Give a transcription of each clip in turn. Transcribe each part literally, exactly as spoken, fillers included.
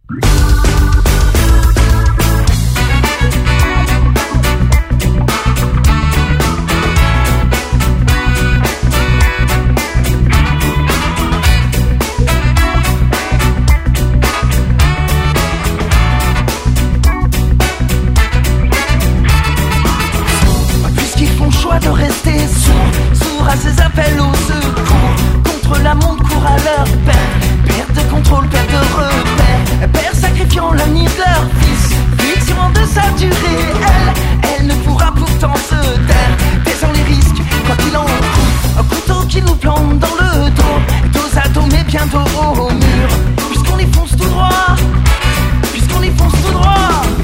De rester sourd, sourd à ces appels au secours. Contre la montre court à leur perte, perte de contrôle, perte de repère, père sacrifiant l'avenir de leur fils, fiction en deçà du réel. Elle ne pourra pourtant se taire, taisant les risques, quoi qu'il en coûte. Un couteau qui nous plante dans le dos, dos à dos mais bientôt au mur. Puisqu'on y fonce tout droit, puisqu'on y fonce tout droit.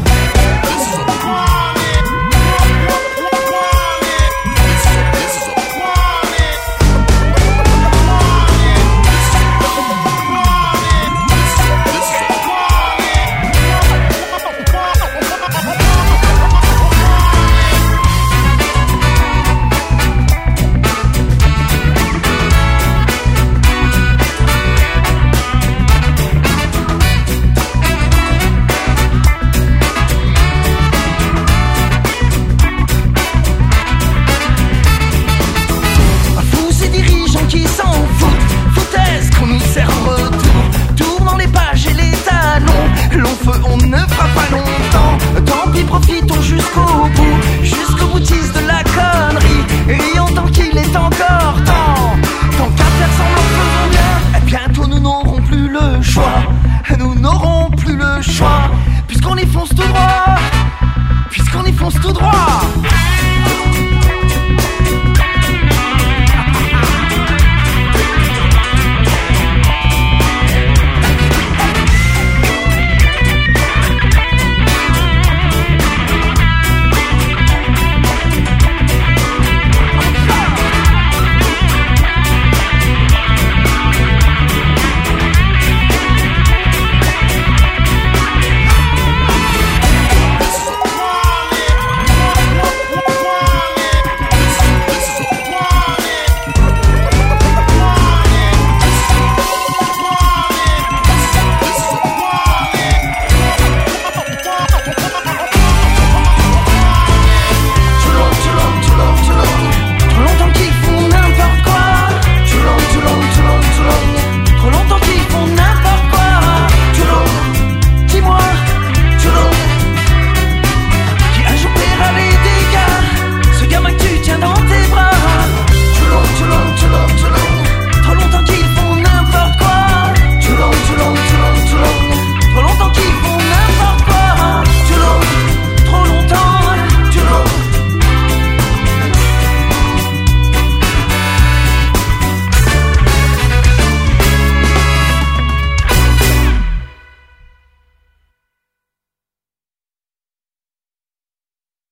Profitons jusqu'au bout, jusqu'au boutiste de la connerie. Rions tant qu'il est encore temps. Tant qu'à faire semblant, faisons bien. Et bientôt nous n'aurons plus le choix. Nous n'aurons plus le choix. Puisqu'on y fonce tout droit. Puisqu'on y fonce tout droit.